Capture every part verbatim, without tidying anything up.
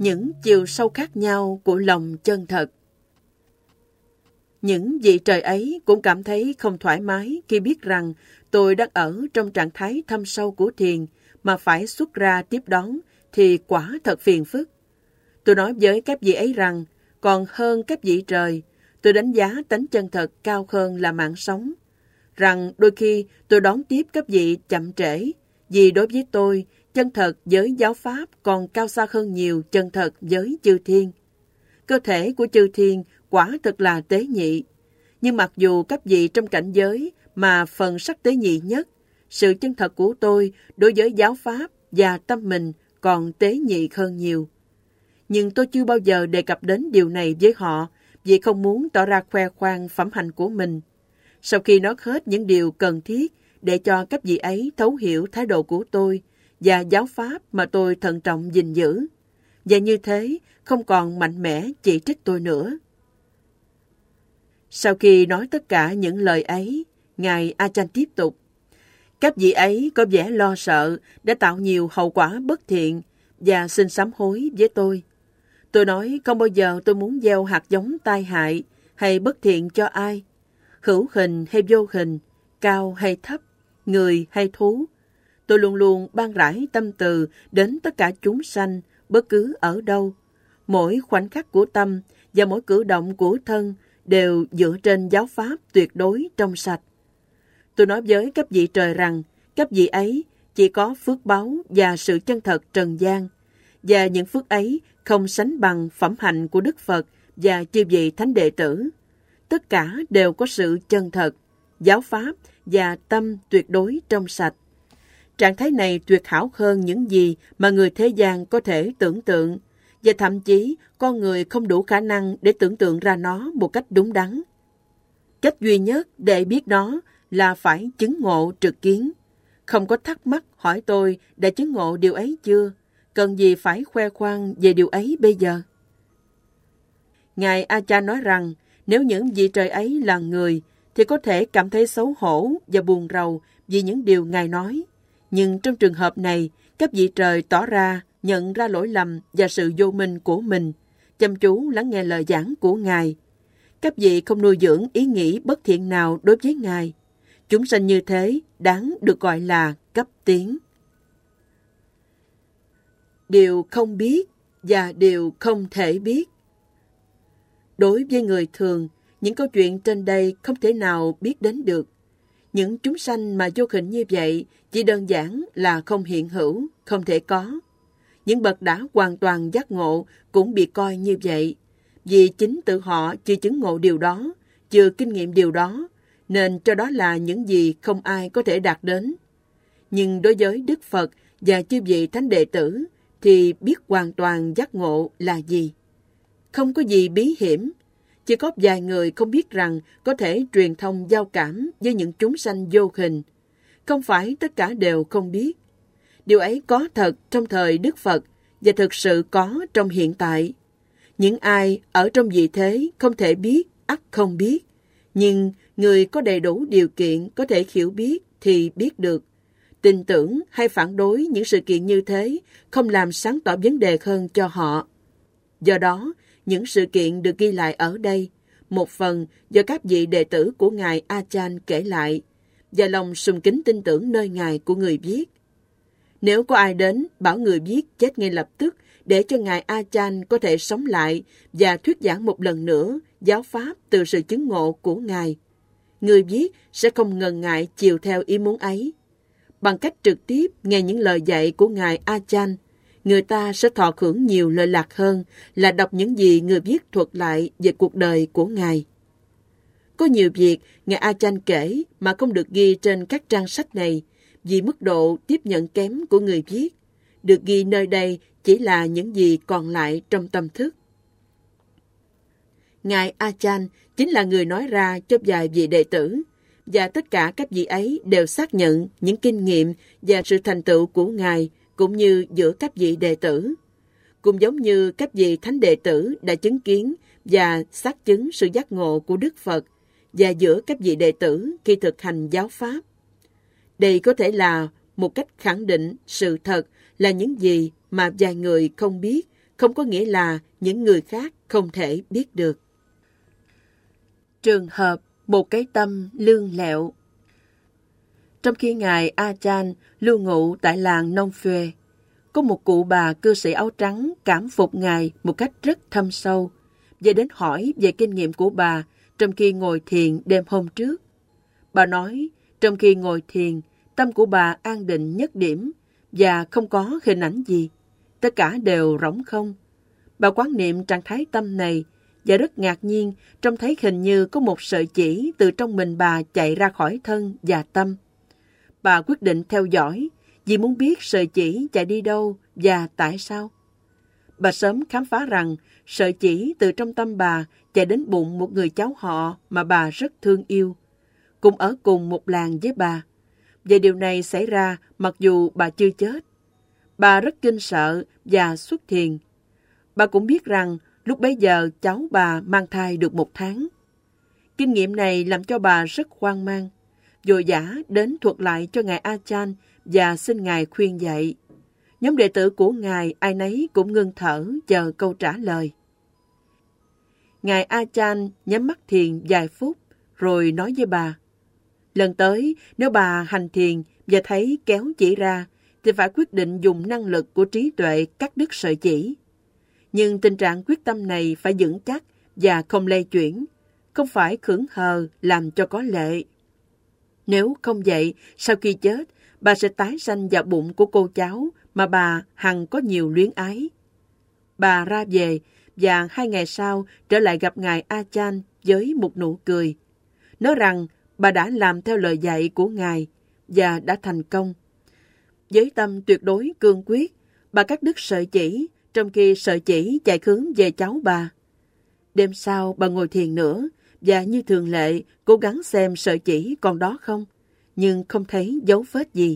những chiều sâu khác nhau của lòng chân thật. Những vị trời ấy cũng cảm thấy không thoải mái khi biết rằng tôi đang ở trong trạng thái thâm sâu của thiền mà phải xuất ra tiếp đón thì quả thật phiền phức. Tôi nói với các vị ấy rằng còn hơn các vị trời, tôi đánh giá tánh chân thật cao hơn là mạng sống. Rằng đôi khi tôi đón tiếp các vị chậm trễ, vì đối với tôi, chân thật với giáo pháp còn cao xa hơn nhiều chân thật với chư thiên. Cơ thể của chư thiên quả thật là tế nhị. Nhưng mặc dù các vị trong cảnh giới mà phần sắc tế nhị nhất, sự chân thật của tôi đối với giáo pháp và tâm mình còn tế nhị hơn nhiều. Nhưng tôi chưa bao giờ đề cập đến điều này với họ vì không muốn tỏ ra khoe khoang phẩm hạnh của mình. Sau khi nói hết những điều cần thiết để cho các vị ấy thấu hiểu thái độ của tôi và giáo pháp mà tôi thận trọng gìn giữ, và như thế không còn mạnh mẽ chỉ trích tôi nữa. Sau khi nói tất cả những lời ấy, Ngài Ajahn tiếp tục. Các vị ấy có vẻ lo sợ đã tạo nhiều hậu quả bất thiện và xin sám hối với tôi. Tôi nói không bao giờ tôi muốn gieo hạt giống tai hại hay bất thiện cho ai, hữu hình hay vô hình, cao hay thấp, người hay thú. Tôi luôn luôn ban rải tâm từ đến tất cả chúng sanh bất cứ ở đâu. Mỗi khoảnh khắc của tâm và mỗi cử động của thân đều dựa trên giáo pháp tuyệt đối trong sạch. Tôi nói với các vị trời rằng các vị ấy chỉ có phước báu và sự chân thật trần gian, và những phước ấy không sánh bằng phẩm hạnh của Đức Phật và chư vị thánh đệ tử. Tất cả đều có sự chân thật, giáo pháp và tâm tuyệt đối trong sạch. Trạng thái này tuyệt hảo hơn những gì mà người thế gian có thể tưởng tượng, và thậm chí con người không đủ khả năng để tưởng tượng ra nó một cách đúng đắn. Cách duy nhất để biết nó là phải chứng ngộ trực kiến. Không có thắc mắc hỏi tôi đã chứng ngộ điều ấy chưa, cần gì phải khoe khoang về điều ấy bây giờ. Ngài Ajahn nói rằng nếu những vị trời ấy là người thì có thể cảm thấy xấu hổ và buồn rầu vì những điều Ngài nói. Nhưng trong trường hợp này, các vị trời tỏ ra nhận ra lỗi lầm và sự vô minh của mình, chăm chú lắng nghe lời giảng của Ngài. Các vị không nuôi dưỡng ý nghĩ bất thiện nào đối với Ngài. Chúng sanh như thế đáng được gọi là cấp tiến. Điều không biết và điều không thể biết. Đối với người thường, những câu chuyện trên đây không thể nào biết đến được. Những chúng sanh mà vô hình như vậy chỉ đơn giản là không hiện hữu, không thể có. Những bậc đã hoàn toàn giác ngộ cũng bị coi như vậy, vì chính tự họ chưa chứng ngộ điều đó, chưa kinh nghiệm điều đó, nên cho đó là những gì không ai có thể đạt đến. Nhưng đối với Đức Phật và chư vị thánh đệ tử thì biết hoàn toàn giác ngộ là gì. Không có gì bí hiểm, chỉ có vài người không biết rằng có thể truyền thông giao cảm với những chúng sanh vô hình. Không phải tất cả đều không biết. Điều ấy có thật trong thời Đức Phật và thực sự có trong hiện tại. Những ai ở trong vị thế không thể biết, ắt không biết. Nhưng người có đầy đủ điều kiện có thể hiểu biết thì biết được. Tin tưởng hay phản đối những sự kiện như thế không làm sáng tỏ vấn đề hơn cho họ. Do đó, những sự kiện được ghi lại ở đây, một phần do các vị đệ tử của Ngài Ajahn kể lại, và lòng sùng kính tin tưởng nơi Ngài của người viết. Nếu có ai đến bảo người viết chết ngay lập tức để cho Ngài Ajahn có thể sống lại và thuyết giảng một lần nữa giáo pháp từ sự chứng ngộ của Ngài, người viết sẽ không ngần ngại chiều theo ý muốn ấy. Bằng cách trực tiếp nghe những lời dạy của Ngài Ajahn, người ta sẽ thọ hưởng nhiều lợi lạc hơn là đọc những gì người viết thuật lại về cuộc đời của Ngài. Có nhiều việc Ngài Ajahn kể mà không được ghi trên các trang sách này vì mức độ tiếp nhận kém của người viết. Được ghi nơi đây chỉ là những gì còn lại trong tâm thức. Ngài Ajahn chính là người nói ra cho vài vị đệ tử, và tất cả các vị ấy đều xác nhận những kinh nghiệm và sự thành tựu của Ngài cũng như giữa các vị đệ tử. Cũng giống như các vị thánh đệ tử đã chứng kiến và xác chứng sự giác ngộ của Đức Phật và giữa các vị đệ tử khi thực hành giáo pháp. Đây có thể là một cách khẳng định sự thật là những gì mà vài người không biết, không có nghĩa là những người khác không thể biết được. Trường hợp một cái tâm lương lẹo. Trong khi Ngài Ajahn lưu ngụ tại làng Nông Phê, có một cụ bà cư sĩ áo trắng cảm phục Ngài một cách rất thâm sâu và đến hỏi về kinh nghiệm của bà trong khi ngồi thiền đêm hôm trước. Bà nói, trong khi ngồi thiền, tâm của bà an định nhất điểm và không có hình ảnh gì. Tất cả đều rỗng không. Bà quán niệm trạng thái tâm này và rất ngạc nhiên trông thấy hình như có một sợi chỉ từ trong mình bà chạy ra khỏi thân và tâm. Bà quyết định theo dõi vì muốn biết sợi chỉ chạy đi đâu và tại sao. Bà sớm khám phá rằng sợi chỉ từ trong tâm bà chạy đến bụng một người cháu họ mà bà rất thương yêu, cùng ở cùng một làng với bà. Và điều này xảy ra mặc dù bà chưa chết. Bà rất kinh sợ và xuất thiền. Bà cũng biết rằng lúc bấy giờ cháu bà mang thai được một tháng. Kinh nghiệm này làm cho bà rất hoang mang. Vội vã đến thuật lại cho Ngài Ajahn và xin Ngài khuyên dạy. Nhóm đệ tử của Ngài ai nấy cũng ngưng thở chờ câu trả lời. Ngài Ajahn nhắm mắt thiền vài phút rồi nói với bà, lần tới nếu bà hành thiền và thấy kéo chỉ ra thì phải quyết định dùng năng lực của trí tuệ cắt đứt sợi chỉ. Nhưng tình trạng quyết tâm này phải vững chắc và không lay chuyển, không phải khững hờ làm cho có lệ. Nếu không vậy, sau khi chết, bà sẽ tái sanh vào bụng của cô cháu mà bà hằng có nhiều luyến ái. Bà ra về và hai ngày sau trở lại gặp Ngài Ajahn với một nụ cười, nói rằng bà đã làm theo lời dạy của Ngài và đã thành công. Với tâm tuyệt đối cương quyết, bà cắt đứt sợi chỉ, trong khi sợi chỉ chạy hướng về cháu bà. Đêm sau, bà ngồi thiền nữa, và như thường lệ, cố gắng xem sợi chỉ còn đó không, nhưng không thấy dấu vết gì.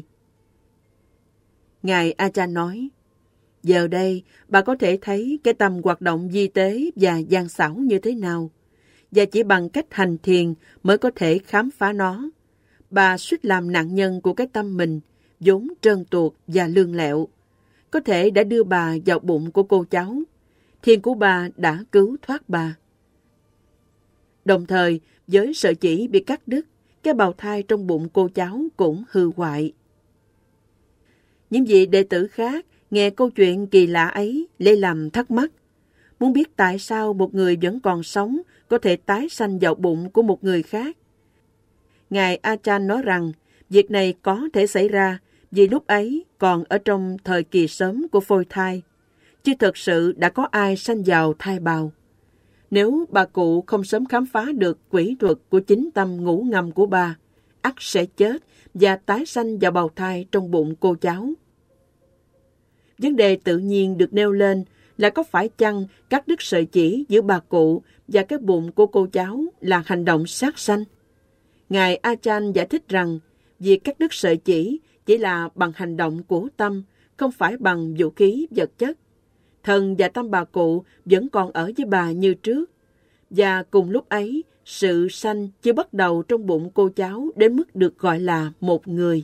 Ngài Ajahn nói, giờ đây, bà có thể thấy cái tâm hoạt động vi tế và gian xảo như thế nào, và chỉ bằng cách hành thiền mới có thể khám phá nó. Bà suýt làm nạn nhân của cái tâm mình, vốn trơn tuột và lương lẹo. Có thể đã đưa bà vào bụng của cô cháu. Thiền của bà đã cứu thoát bà. Đồng thời, với sợi chỉ bị cắt đứt, cái bào thai trong bụng cô cháu cũng hư hoại. Những vị đệ tử khác nghe câu chuyện kỳ lạ ấy lấy làm thắc mắc. Muốn biết tại sao một người vẫn còn sống có thể tái sanh vào bụng của một người khác. Ngài Ajahn nói rằng việc này có thể xảy ra vì lúc ấy còn ở trong thời kỳ sớm của phôi thai, chứ thật sự đã có ai sanh vào thai bào. Nếu bà cụ không sớm khám phá được quỷ thuật của chính tâm ngủ ngầm của bà, ắt sẽ chết và tái sanh vào bào thai trong bụng cô cháu. Vấn đề tự nhiên được nêu lên là có phải chăng cắt đứt sợi chỉ giữa bà cụ và cái bụng của cô cháu là hành động sát sanh? Ngài Ajahn giải thích rằng việc cắt đứt sợi chỉ chỉ là bằng hành động của tâm, không phải bằng vũ khí vật chất. Thần và tâm bà cụ vẫn còn ở với bà như trước. Và cùng lúc ấy, sự sanh chưa bắt đầu trong bụng cô cháu đến mức được gọi là một người.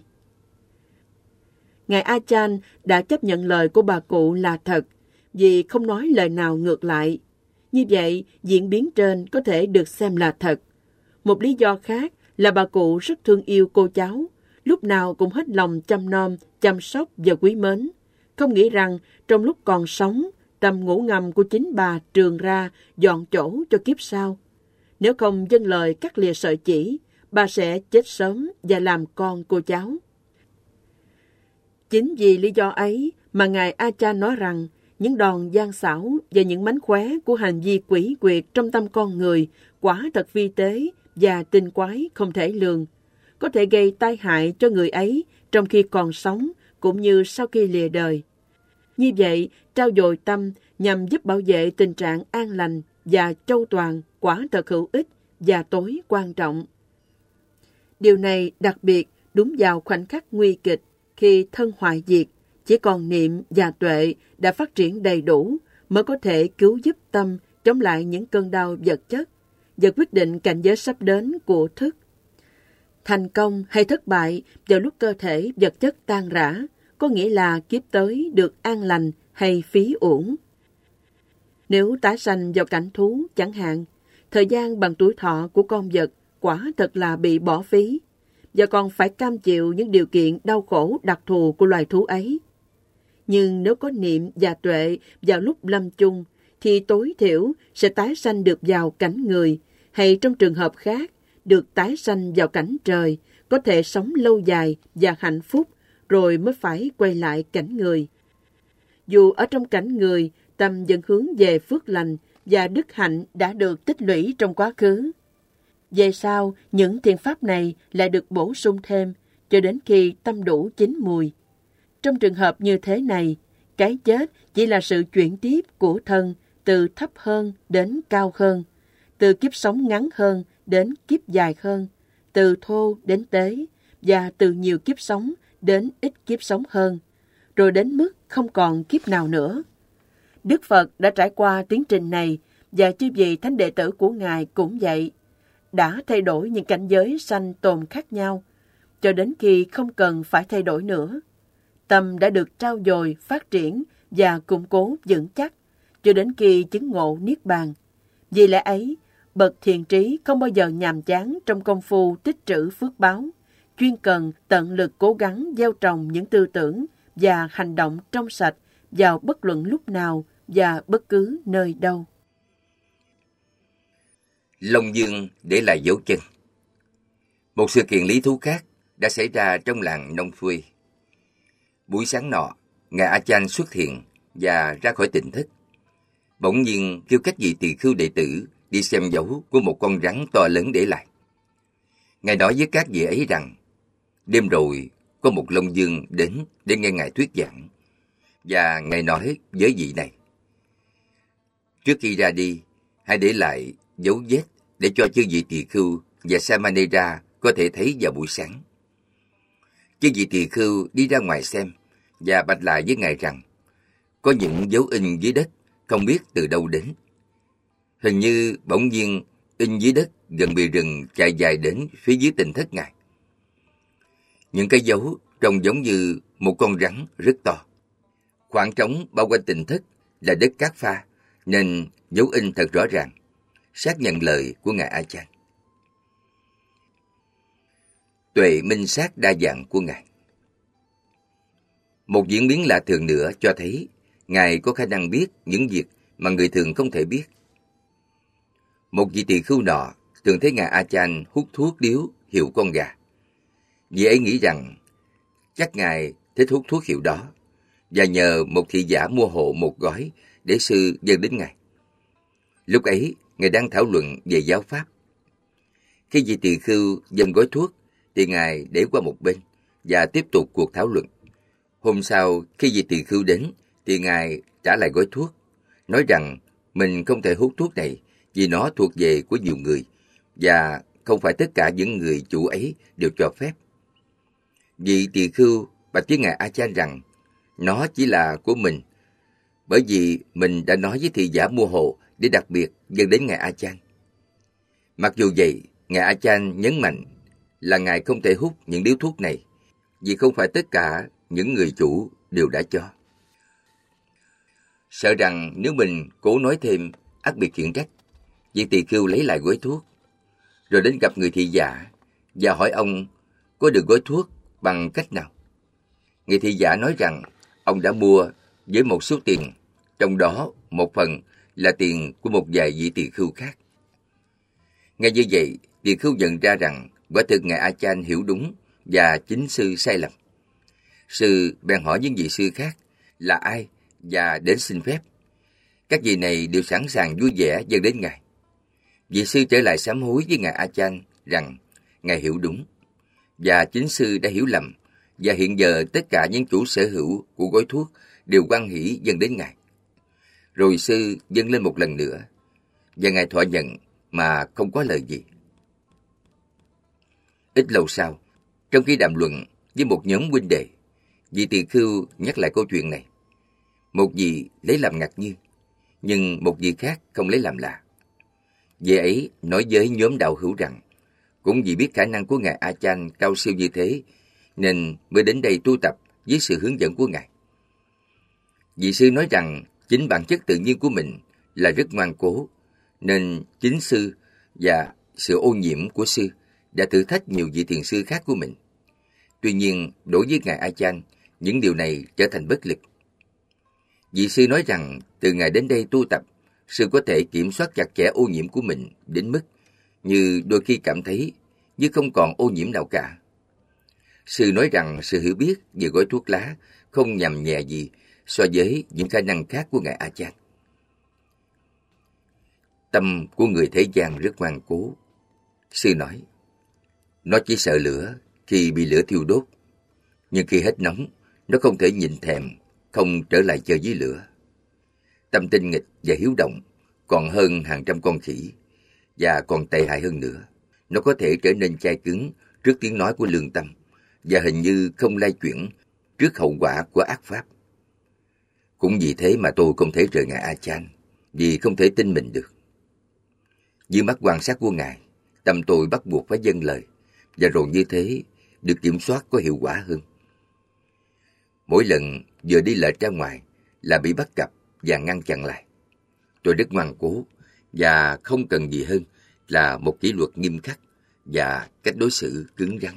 Ngài Ajahn đã chấp nhận lời của bà cụ là thật, vì không nói lời nào ngược lại. Như vậy, diễn biến trên có thể được xem là thật. Một lý do khác là bà cụ rất thương yêu cô cháu, lúc nào cũng hết lòng chăm nom, chăm sóc và quý mến. Không nghĩ rằng trong lúc còn sống, tâm ngủ ngầm của chính bà trường ra dọn chỗ cho kiếp sau. Nếu không vâng lời cắt lìa sợi chỉ, bà sẽ chết sớm và làm con cô cháu. Chính vì lý do ấy mà Ngài Ajahn nói rằng những đòn gian xảo và những mánh khóe của hành vi quỷ quyệt trong tâm con người quả thật vi tế và tinh quái không thể lường, có thể gây tai hại cho người ấy trong khi còn sống cũng như sau khi lìa đời. Như vậy, trao dồi tâm nhằm giúp bảo vệ tình trạng an lành và châu toàn quả thật hữu ích và tối quan trọng. Điều này đặc biệt đúng vào khoảnh khắc nguy kịch khi thân hoại diệt, chỉ còn niệm và tuệ đã phát triển đầy đủ mới có thể cứu giúp tâm chống lại những cơn đau vật chất và quyết định cảnh giới sắp đến của thức. Thành công hay thất bại vào lúc cơ thể vật chất tan rã, có nghĩa là kiếp tới được an lành hay phí uổng. Nếu tái sanh vào cảnh thú chẳng hạn, thời gian bằng tuổi thọ của con vật quả thật là bị bỏ phí, và còn phải cam chịu những điều kiện đau khổ đặc thù của loài thú ấy. Nhưng nếu có niệm và tuệ vào lúc lâm chung, thì tối thiểu sẽ tái sanh được vào cảnh người, hay trong trường hợp khác, được tái sanh vào cảnh trời, có thể sống lâu dài và hạnh phúc, rồi mới phải quay lại cảnh người. Dù ở trong cảnh người, tâm vẫn hướng về phước lành và đức hạnh đã được tích lũy trong quá khứ. Về sau, những thiện pháp này lại được bổ sung thêm, cho đến khi tâm đủ chín mùi. Trong trường hợp như thế này, cái chết chỉ là sự chuyển tiếp của thân từ thấp hơn đến cao hơn, từ kiếp sống ngắn hơn đến kiếp dài hơn, từ thô đến tế, và từ nhiều kiếp sống đến ít kiếp sống hơn, rồi đến mức không còn kiếp nào nữa. Đức Phật đã trải qua tiến trình này, và chư vị thánh đệ tử của Ngài cũng vậy, đã thay đổi những cảnh giới sanh tồn khác nhau, cho đến khi không cần phải thay đổi nữa. Tâm đã được trau dồi, phát triển và củng cố vững chắc, cho đến khi chứng ngộ Niết Bàn. Vì lẽ ấy, bậc thiện trí không bao giờ nhàm chán trong công phu tích trữ phước báo, chuyên cần tận lực cố gắng gieo trồng những tư tưởng và hành động trong sạch vào bất luận lúc nào và bất cứ nơi đâu. Long Dương để lại dấu chân. Một sự kiện lý thú khác đã xảy ra trong làng Nông Phuê. Buổi sáng nọ, Ngài A Chan xuất hiện và ra khỏi tỉnh thất. Bỗng nhiên kêu các vị tỳ khưu đệ tử đi xem dấu của một con rắn to lớn để lại. Ngài nói với các vị ấy rằng, đêm rồi có một Long Dương đến để nghe Ngài thuyết giảng. Và Ngài nói với vị này, trước khi ra đi, hãy để lại dấu vết để cho chư vị tỳ khưu và Samanera có thể thấy vào buổi sáng. Chư vị tỳ khưu đi ra ngoài xem và bạch lại với Ngài rằng, có những dấu in dưới đất không biết từ đâu đến. Hình như bỗng nhiên in dưới đất gần bìa rừng chạy dài đến phía dưới tỉnh thất Ngài. Những cái dấu trông giống như một con rắn rất to. Khoảng trống bao quanh tỉnh thất là đất cát pha, nên dấu in thật rõ ràng, xác nhận lời của Ngài A Chan. Tuệ minh sát đa dạng của Ngài. Một diễn biến lạ thường nữa cho thấy Ngài có khả năng biết những việc mà người thường không thể biết. Một vị tỳ khưu nọ thường thấy Ngài A Chan hút thuốc điếu hiệu con gà. Vị ấy nghĩ rằng chắc Ngài thích hút thuốc hiệu đó, và nhờ một thị giả mua hộ một gói để sư dâng đến Ngài. Lúc ấy, Ngài đang thảo luận về giáo pháp. Khi vị tỳ khưu dâng gói thuốc, thì Ngài để qua một bên và tiếp tục cuộc thảo luận. Hôm sau, khi vị tỳ khưu đến, thì Ngài trả lại gói thuốc, nói rằng mình không thể hút thuốc này vì nó thuộc về của nhiều người, và không phải tất cả những người chủ ấy đều cho phép. Vị tỳ khưu bạch với Ngài A Chan rằng nó chỉ là của mình, bởi vì mình đã nói với thị giả mua hộ để đặc biệt dâng đến Ngài A Chan. Mặc dù vậy, Ngài A Chan nhấn mạnh là Ngài không thể hút những điếu thuốc này, vì không phải tất cả những người chủ đều đã cho. Sợ rằng nếu mình cố nói thêm, ắt bị khiển trách, vị tỳ khưu lấy lại gói thuốc, rồi đến gặp người thị giả và hỏi ông có được gói thuốc bằng cách nào. Người thị giả nói rằng ông đã mua với một số tiền, trong đó một phần là tiền của một vài vị tỳ khưu khác. Nghe như vậy, tỳ khưu nhận ra rằng quả thực Ngài A Chan hiểu đúng và chính sư sai lầm. Sư bèn hỏi những vị sư khác là ai và đến xin phép. Các vị này đều sẵn sàng vui vẻ dâng đến Ngài. Vị sư trở lại sám hối với Ngài A Chan rằng Ngài hiểu đúng và chính sư đã hiểu lầm, và hiện giờ tất cả những chủ sở hữu của gói thuốc đều hoan hỷ dâng đến Ngài. Rồi sư dâng lên một lần nữa, và Ngài thọ nhận mà không có lời gì. Ít lâu sau, trong khi đàm luận với một nhóm huynh đệ, vị tỳ khưu nhắc lại câu chuyện này. Một vị lấy làm ngạc nhiên, nhưng một vị khác không lấy làm lạ. Vị ấy nói với nhóm đạo hữu rằng, cũng vì biết khả năng của Ngài A Chan cao siêu như thế, nên mới đến đây tu tập dưới sự hướng dẫn của Ngài. Vị sư nói rằng chính bản chất tự nhiên của mình là rất ngoan cố, nên chính sư và sự ô nhiễm của sư đã thử thách nhiều vị thiền sư khác của mình. Tuy nhiên, đối với Ngài A Chan, những điều này trở thành bất lực. Vị sư nói rằng từ ngày đến đây tu tập, sư có thể kiểm soát chặt chẽ ô nhiễm của mình đến mức như đôi khi cảm thấy như không còn ô nhiễm nào cả. Sư nói rằng sự hiểu biết về gói thuốc lá không nhằm nhẹ gì so với những khả năng khác của Ngài A Chan. Tâm của người thế gian rất ngoan cố. Sư nói, nó chỉ sợ lửa khi bị lửa thiêu đốt, nhưng khi hết nóng, nó không thể nhịn thèm, không trở lại chơi với lửa. Tâm tinh nghịch và hiếu động còn hơn hàng trăm con khỉ, và còn tệ hại hơn nữa. Nó có thể trở nên chai cứng trước tiếng nói của lương tâm, và hình như không lay chuyển trước hậu quả của ác pháp. Cũng vì thế mà tôi không thể rời Ngài A Chan, vì không thể tin mình được. Dưới mắt quan sát của Ngài, tâm tôi bắt buộc phải vâng lời, và rồi như thế được kiểm soát có hiệu quả hơn. Mỗi lần vừa đi lệch ra ngoài là bị bắt gặp và ngăn chặn lại. Tôi rất ngoan cố và không cần gì hơn là một kỷ luật nghiêm khắc và cách đối xử cứng rắn.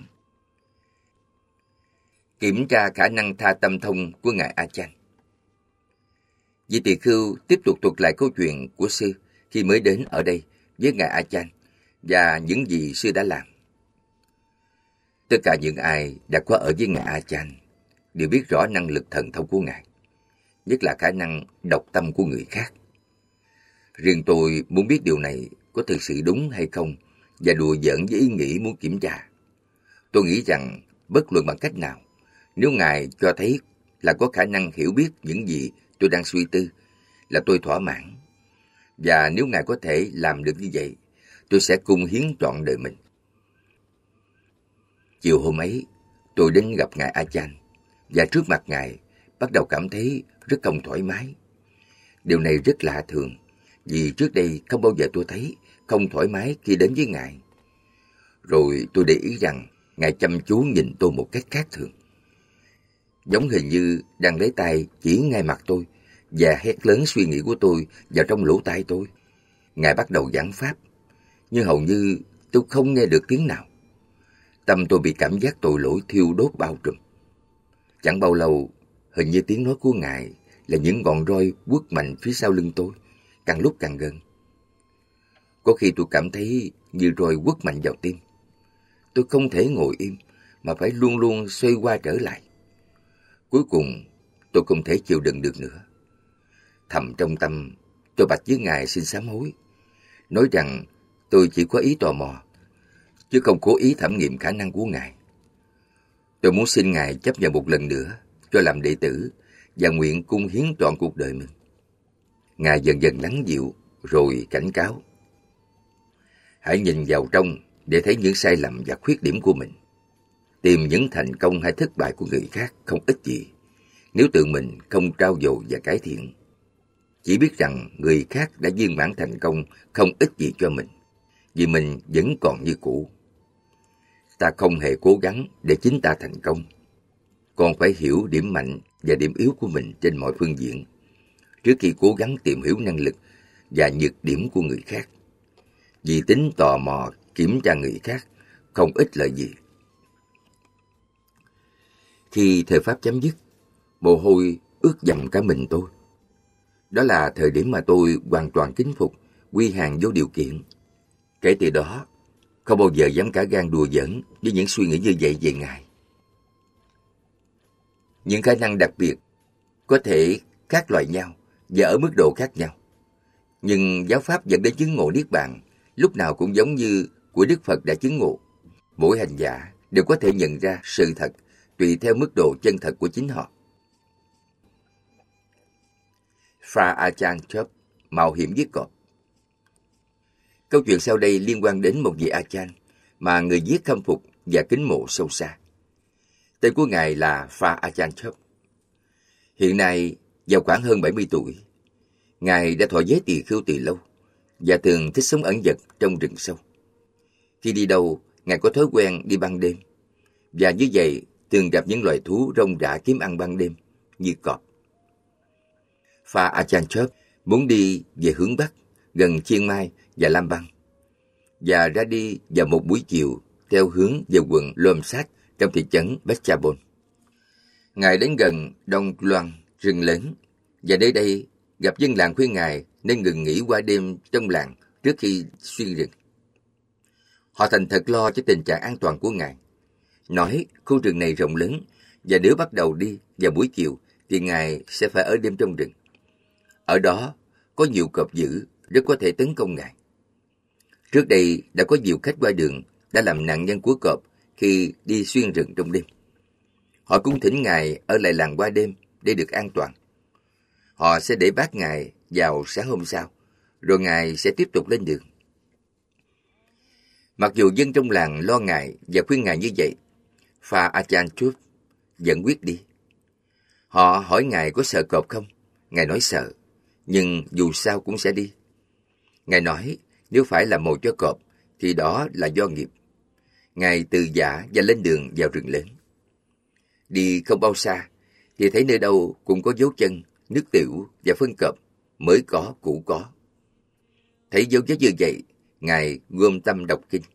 Kiểm tra khả năng tha tâm thông của Ngài A Chan. Vị tỳ khưu tiếp tục thuật lại câu chuyện của sư khi mới đến ở đây với Ngài A Chan và những gì sư đã làm. Tất cả những ai đã có ở với Ngài A Chan đều biết rõ năng lực thần thông của Ngài, nhất là khả năng đọc tâm của người khác. Riêng tôi muốn biết điều này có thực sự đúng hay không và đùa giỡn với ý nghĩ muốn kiểm tra. Tôi nghĩ rằng bất luận bằng cách nào, nếu Ngài cho thấy là có khả năng hiểu biết những gì tôi đang suy tư, là tôi thỏa mãn. Và nếu Ngài có thể làm được như vậy, tôi sẽ cung hiến trọn đời mình. Chiều hôm ấy, tôi đến gặp Ngài A Chan, và trước mặt Ngài bắt đầu cảm thấy rất không thoải mái. Điều này rất lạ thường, vì trước đây không bao giờ tôi thấy không thoải mái khi đến với Ngài. Rồi tôi để ý rằng Ngài chăm chú nhìn tôi một cách khác thường, giống hình như đang lấy tay chỉ ngay mặt tôi và hét lớn suy nghĩ của tôi vào trong lỗ tai tôi. Ngài bắt đầu giảng pháp, nhưng hầu như tôi không nghe được tiếng nào. Tâm tôi bị cảm giác tội lỗi thiêu đốt bao trùm. Chẳng bao lâu, hình như tiếng nói của Ngài là những ngọn roi quất mạnh phía sau lưng tôi, càng lúc càng gần. Có khi tôi cảm thấy như roi quất mạnh vào tim. Tôi không thể ngồi im, mà phải luôn luôn xoay qua trở lại. Cuối cùng, tôi không thể chịu đựng được nữa. Thầm trong tâm, tôi bạch với Ngài xin sám hối, nói rằng tôi chỉ có ý tò mò, chứ không cố ý thẩm nghiệm khả năng của Ngài. Tôi muốn xin Ngài chấp nhận một lần nữa cho làm đệ tử và nguyện cung hiến trọn cuộc đời mình. Ngài dần dần lắng dịu rồi cảnh cáo. Hãy nhìn vào trong để thấy những sai lầm và khuyết điểm của mình. Tìm những thành công hay thất bại của người khác không ích gì nếu tự mình không trau dồi và cải thiện. Chỉ biết rằng người khác đã viên mãn thành công không ích gì cho mình, vì mình vẫn còn như cũ. Ta không hề cố gắng để chính ta thành công, còn phải hiểu điểm mạnh và điểm yếu của mình trên mọi phương diện, trước khi cố gắng tìm hiểu năng lực và nhược điểm của người khác. Vì tính tò mò kiểm tra người khác không ích lợi gì. Khi thời pháp chấm dứt, mồ hôi ướt dầm cả mình tôi. Đó là thời điểm mà tôi hoàn toàn kính phục, quy hàng vô điều kiện. Kể từ đó, không bao giờ dám cả gan đùa giỡn với những suy nghĩ như vậy về Ngài. Những khả năng đặc biệt có thể khác loại nhau và ở mức độ khác nhau. Nhưng giáo pháp dẫn đến chứng ngộ Niết Bàn lúc nào cũng giống như của Đức Phật đã chứng ngộ. Mỗi hành giả đều có thể nhận ra sự thật tùy theo mức độ chân thật của chính họ. Fra Achan Chöp, mạo hiểm giết cọp. Câu chuyện sau đây liên quan đến một vị Achan mà người viết khâm phục và kính mộ sâu xa. Tên của ngài là Fra Achan Chöp. Hiện nay vào khoảng hơn bảy mươi tuổi, ngài đã thọ giới tỳ khưu từ lâu và thường thích sống ẩn dật trong rừng sâu. Khi đi đâu, ngài có thói quen đi ban đêm, và như vậy thường gặp những loài thú rong rả kiếm ăn ban đêm như cọp. Fra Achan Chöp muốn đi về hướng Bắc, gần Chiang Mai và Lam Bang, và ra đi vào một buổi chiều theo hướng về quận Lom Sát trong thị trấn Phetchabun. Ngài đến gần Đông Loan, rừng lớn, và nơi đây gặp dân làng khuyên Ngài nên ngừng nghỉ qua đêm trong làng trước khi xuyên rừng. Họ thành thật lo cho tình trạng an toàn của Ngài, nói khu rừng này rộng lớn, và nếu bắt đầu đi vào buổi chiều thì Ngài sẽ phải ở đêm trong rừng. Ở đó có nhiều cọp dữ rất có thể tấn công Ngài. Trước đây đã có nhiều khách qua đường đã làm nạn nhân của cọp khi đi xuyên rừng trong đêm. Họ cũng thỉnh Ngài ở lại làng qua đêm để được an toàn. Họ sẽ để bác Ngài vào sáng hôm sau, rồi Ngài sẽ tiếp tục lên đường. Mặc dù dân trong làng lo Ngài và khuyên Ngài như vậy, Pha Achan Chub vẫn quyết đi. Họ hỏi Ngài có sợ cọp không? Ngài nói sợ, nhưng dù sao cũng sẽ đi. Ngài nói nếu phải là mồi cho cọp thì đó là do nghiệp. Ngài từ giả và lên đường vào rừng lớn. Đi không bao xa thì thấy nơi đâu cũng có dấu chân, nước tiểu và phân cọp, mới có cũ có. Thấy dấu vết như vậy, Ngài gom tâm đọc kinh.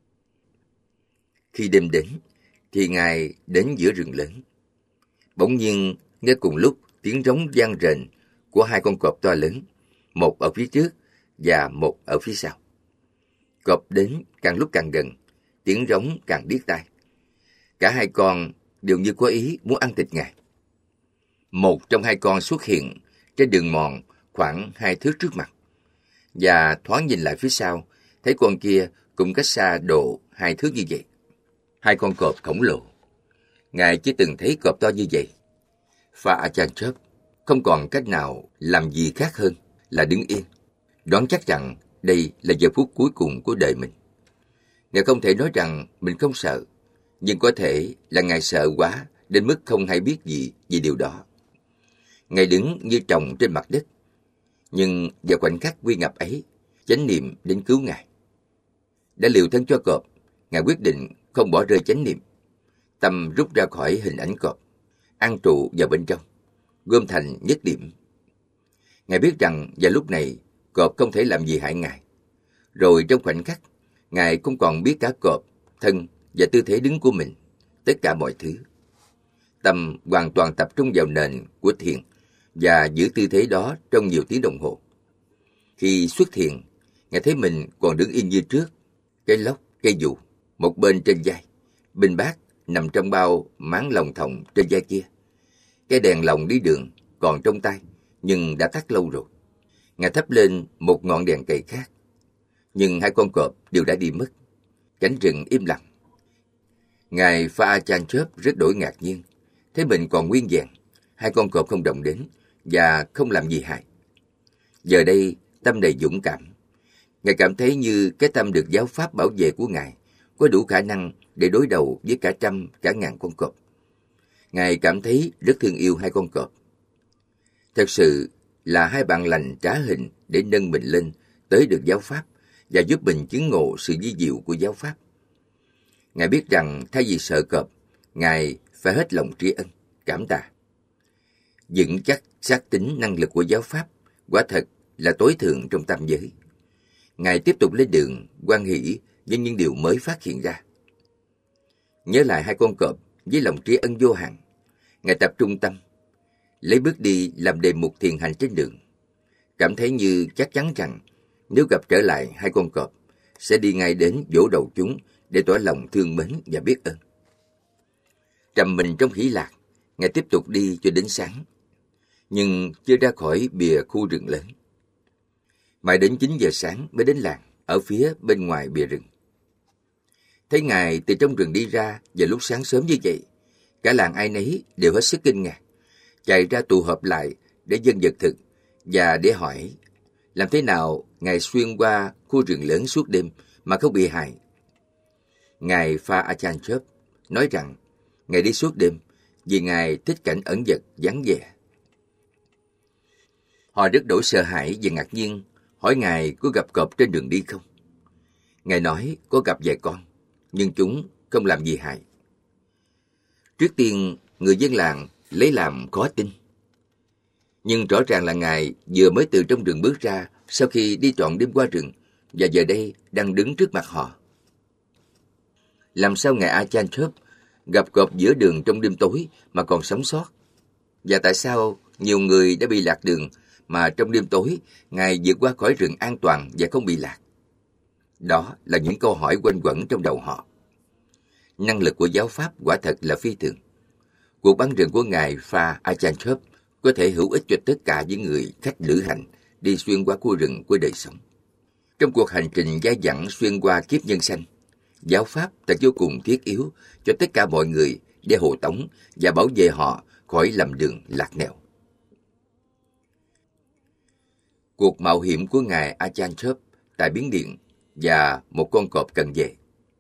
Khi đêm đến thì Ngài đến giữa rừng lớn. Bỗng nhiên nghe cùng lúc tiếng rống vang rền của hai con cọp to lớn, một ở phía trước và một ở phía sau. Cọp đến càng lúc càng gần, tiếng rống càng điếc tai. Cả hai con đều như có ý muốn ăn thịt Ngài. Một trong hai con xuất hiện trên đường mòn khoảng hai thước trước mặt, và thoáng nhìn lại phía sau, thấy con kia cũng cách xa độ hai thước như vậy. Hai con cọp khổng lồ. Ngài chưa từng thấy cọp to như vậy. Pha Achan Chub không còn cách nào làm gì khác hơn là đứng yên, đoán chắc rằng đây là giờ phút cuối cùng của đời mình. Ngài không thể nói rằng mình không sợ, nhưng có thể là Ngài sợ quá đến mức không hay biết gì về điều đó. Ngài đứng như trồng trên mặt đất, nhưng vào khoảnh khắc nguy ngập ấy, chánh niệm đến cứu Ngài. Đã liều thân cho cọp, Ngài quyết định không bỏ rơi chánh niệm. Tâm rút ra khỏi hình ảnh cọp, an trụ vào bên trong, gom thành nhất điểm. Ngài biết rằng vào lúc này cọp không thể làm gì hại Ngài. Rồi trong khoảnh khắc, Ngài không còn biết cả cọp, thân và tư thế đứng của mình, tất cả mọi thứ. Tâm hoàn toàn tập trung vào nền của thiền và giữ tư thế đó trong nhiều tiếng đồng hồ. Khi xuất thiền, Ngài thấy mình còn đứng yên như trước, cây lóc, cây dù, một bên trên vai, bình bát nằm trong bao máng lồng thòng trên vai kia. Cái đèn lồng đi đường còn trong tay, nhưng đã tắt lâu rồi. Ngài thắp lên một ngọn đèn cầy khác, nhưng hai con cọp đều đã đi mất. Cánh rừng im lặng. Ngài Pha Achan Chub rất đổi ngạc nhiên, thấy mình còn nguyên vẹn, hai con cọp không động đến và không làm gì hại. Giờ đây tâm đầy dũng cảm. Ngài cảm thấy như cái tâm được giáo pháp bảo vệ của Ngài có đủ khả năng để đối đầu với cả trăm, cả ngàn con cọp. Ngài cảm thấy rất thương yêu hai con cọp. Thật sự là hai bạn lành trá hình để nâng mình lên tới được giáo pháp và giúp mình chứng ngộ sự vi diệu của giáo pháp. Ngài biết rằng thay vì sợ cọp, Ngài phải hết lòng tri ân, cảm tạ. Vững chắc xác tín năng lực của giáo pháp quả thật là tối thượng trong tam giới. Ngài tiếp tục lên đường hoan hỷ với những điều mới phát hiện ra. Nhớ lại hai con cọp với lòng tri ân vô hạn, Ngài tập trung tâm, lấy bước đi làm đề mục thiền hành trên đường. Cảm thấy như chắc chắn rằng nếu gặp trở lại hai con cọp, sẽ đi ngay đến vỗ đầu chúng để tỏ lòng thương mến và biết ơn. Trầm mình trong hỷ lạc, Ngài tiếp tục đi cho đến sáng, nhưng chưa ra khỏi bìa khu rừng lớn. Mãi đến chín giờ sáng mới đến làng ở phía bên ngoài bìa rừng. Thấy Ngài từ trong rừng đi ra vào lúc sáng sớm như vậy, cả làng ai nấy đều hết sức kinh ngạc, chạy ra tụ họp lại để dâng vật thực và để hỏi làm thế nào Ngài xuyên qua khu rừng lớn suốt đêm mà không bị hại. Ngài Pha Achan Chub nói rằng Ngài đi suốt đêm vì Ngài thích cảnh ẩn dật vắng vẻ. Họ rất đổi sợ hãi và ngạc nhiên, hỏi Ngài có gặp cọp trên đường đi không. Ngài nói có gặp vài con, nhưng chúng không làm gì hại. Trước tiên, người dân làng lấy làm khó tin. Nhưng rõ ràng là Ngài vừa mới từ trong rừng bước ra sau khi đi trọn đêm qua rừng, và giờ đây đang đứng trước mặt họ. Làm sao Ngài Ajahn Chöp gặp cọp giữa đường trong đêm tối mà còn sống sót? Và tại sao nhiều người đã bị lạc đường mà trong đêm tối Ngài vượt qua khỏi rừng an toàn và không bị lạc? Đó là những câu hỏi quanh quẩn trong đầu họ. Năng lực của giáo pháp quả thật là phi thường. Cuộc băng rừng của Ngài Phra Ajahn Chöp có thể hữu ích cho tất cả những người khách lữ hành đi xuyên qua khu rừng của đời sống. Trong cuộc hành trình dai dẳng xuyên qua kiếp nhân sanh, giáo pháp thật vô cùng thiết yếu cho tất cả mọi người để hộ tống và bảo vệ họ khỏi lầm đường lạc nẻo. Cuộc mạo hiểm của Ngài Ajahn Chöp tại Miến Điện và một con cọp cần về.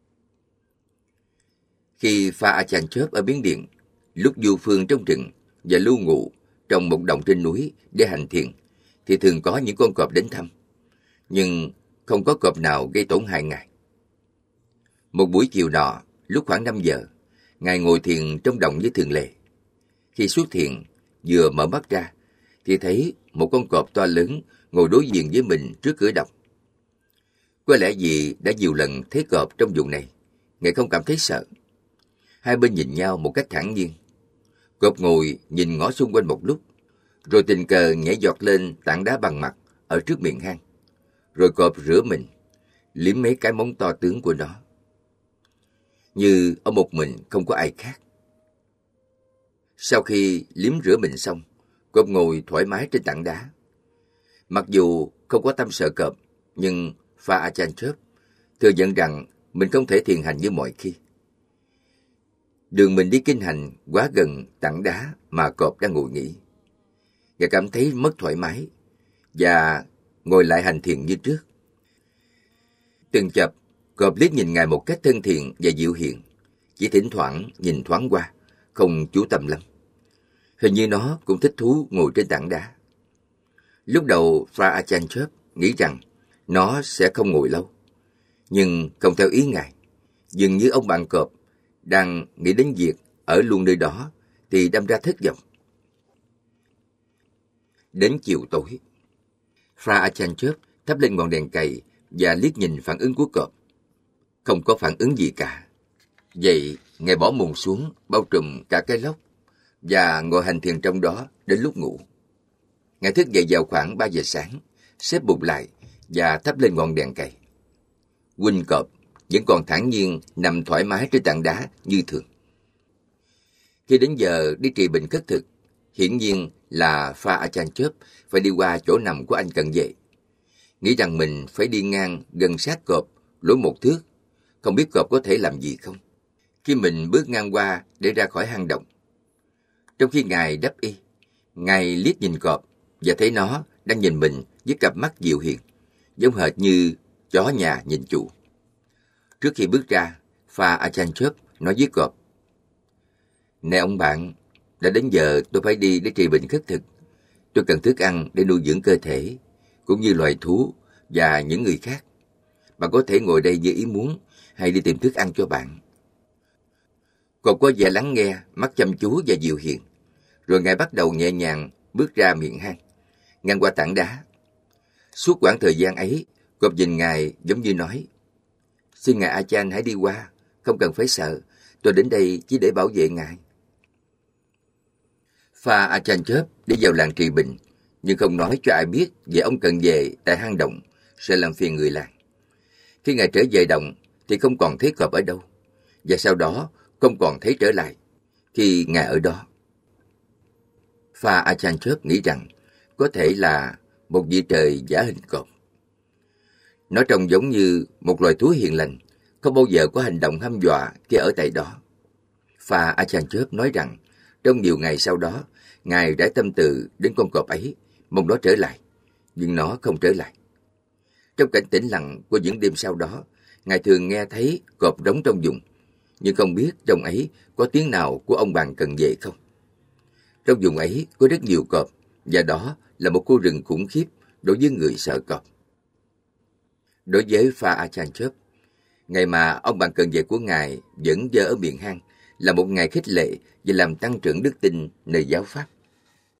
Khi Phra Ajahn Chöp ở Miến Điện, lúc du phương trong rừng và lưu ngụ trong một động trên núi để hành thiền, thì thường có những con cọp đến thăm, nhưng không có cọp nào gây tổn hại Ngài. Một buổi chiều nọ, lúc khoảng năm giờ, Ngài ngồi thiền trong động như thường lệ. Khi xuất thiền, vừa mở mắt ra, thì thấy một con cọp to lớn ngồi đối diện với mình trước cửa động. Có lẽ vì đã nhiều lần thấy cọp trong vùng này, Ngài không cảm thấy sợ. Hai bên nhìn nhau một cách thản nhiên. Cọp ngồi nhìn ngó xung quanh một lúc, rồi tình cờ nhảy giọt lên tảng đá bằng mặt ở trước miệng hang. Rồi cọp rửa mình, liếm mấy cái móng to tướng của nó. Như ở một mình không có ai khác. Sau khi liếm rửa mình xong, cọp ngồi thoải mái trên tảng đá. Mặc dù không có tâm sợ cọp, nhưng Phra Ajahn Chöp thừa nhận rằng mình không thể thiền hành như mọi khi. Đường mình đi kinh hành quá gần tảng đá mà cọp đang ngồi nghỉ. Ngài cảm thấy mất thoải mái và ngồi lại hành thiền như trước. Từng chập, cọp liếc nhìn Ngài một cách thân thiện và dịu hiền, chỉ thỉnh thoảng nhìn thoáng qua, không chú tâm lắm. Hình như nó cũng thích thú ngồi trên tảng đá. Lúc đầu Phra Ajahn Chöp nghĩ rằng nó sẽ không ngồi lâu, nhưng không theo ý Ngài. Dường như ông bạn cọp đang nghĩ đến việc ở luôn nơi đó thì đâm ra thất vọng. Đến chiều tối, Phra Ajahn Chöp thắp lên ngọn đèn cầy và liếc nhìn phản ứng của cọp. Không có phản ứng gì cả. Vậy Ngài bỏ mùng xuống, bao trùm cả cái lốc và ngồi hành thiền trong đó đến lúc ngủ. Ngài thức dậy vào khoảng ba giờ sáng, xếp bụng lại và thắp lên ngọn đèn cầy. Huynh cọp vẫn còn thản nhiên nằm thoải mái trên tảng đá như thường. Khi đến giờ đi trị bệnh khất thực, hiển nhiên là Phra Ajahn Chöp phải đi qua chỗ nằm của anh cận vệ. Nghĩ rằng mình phải đi ngang gần sát cọp, lối một thước, không biết cọp có thể làm gì không. Khi mình bước ngang qua để ra khỏi hang động, trong khi Ngài đắp y, Ngài liếc nhìn cọp và thấy nó đang nhìn mình với cặp mắt dịu hiền, giống hệt như chó nhà nhìn chủ. Trước khi bước ra, Phra Ajahn Chöp nói với cọp: "Nè ông bạn, đã đến giờ tôi phải đi để trị bệnh khất thực. Tôi cần thức ăn để nuôi dưỡng cơ thể, cũng như loài thú và những người khác. Bạn có thể ngồi đây như ý muốn, hay đi tìm thức ăn cho bạn." Cọp có vẻ lắng nghe, mắt chăm chú và dịu hiền. Rồi Ngài bắt đầu nhẹ nhàng bước ra miệng hang, ngang qua tảng đá. Suốt quãng thời gian ấy, cọp nhìn Ngài giống như nói: "Xin Ngài Ajahn hãy đi qua, không cần phải sợ, tôi đến đây chỉ để bảo vệ Ngài." Phra Ajahn Chöp đi vào làng trị bệnh, nhưng không nói cho ai biết về ông cận về tại hang động, sẽ làm phiền người làng. Khi Ngài trở về động thì không còn thấy cọp ở đâu, và sau đó không còn thấy trở lại khi Ngài ở đó. Phra Ajahn Chöp nghĩ rằng có thể là một vị trời giả hình cọp. Nó trông giống như một loài thú hiền lành, không bao giờ có hành động hăm dọa khi ở tại đó. Phra Ajahn Chöp nói rằng trong nhiều ngày sau đó, Ngài đã tâm tư đến con cọp ấy, mong nó trở lại, nhưng nó không trở lại. Trong cảnh tĩnh lặng của những đêm sau đó, Ngài thường nghe thấy cọp rống trong vùng, nhưng không biết trong ấy có tiếng nào của ông bạn cần về không. Trong vùng ấy có rất nhiều cọp, và đó là một khu rừng khủng khiếp đối với người sợ cọp. Đối với Phra Ajahn Chöp, ngày mà ông bạn cần về của Ngài vẫn dơ ở miệng hang là một ngày khích lệ và làm tăng trưởng đức tin nơi giáo pháp.